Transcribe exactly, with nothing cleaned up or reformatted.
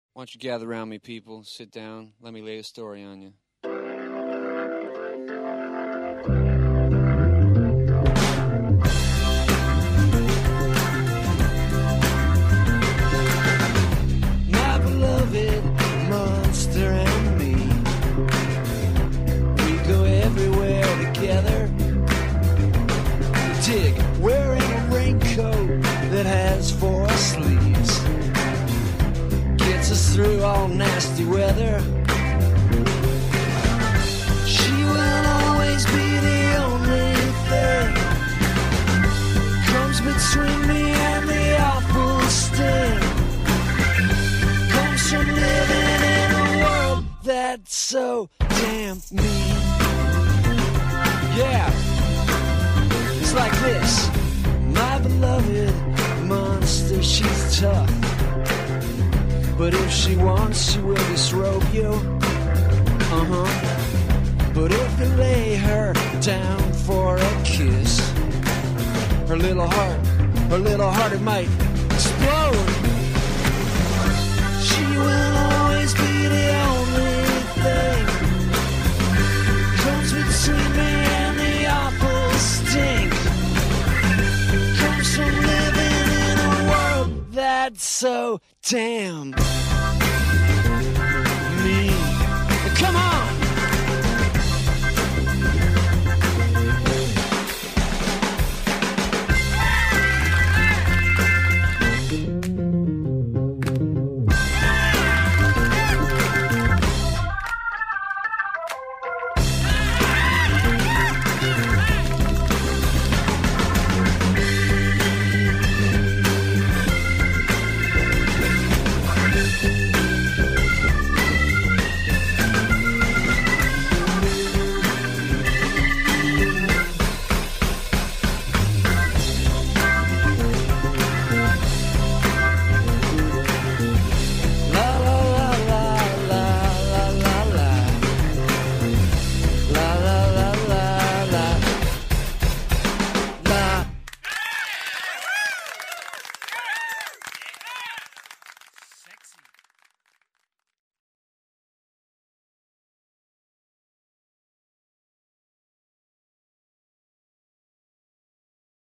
Why don't you gather around me, people? Sit down. Let me lay a story on you. My beloved monster and me, we go everywhere together. Dig, wearing a raincoat that has four sleeves, gets us through all nasty weather. She will always be the only thing comes between me and the awful sting. Comes from living in a world that's so damn mean. Yeah, it's like this. My beloved monster, she's tough, but if she wants, she will disrobe you. Uh-huh. But if you lay her down for a kiss, her little heart, her little heart, it might explode. She will always be the only thing comes between me and the awful stink. Comes from living in a world that's so damn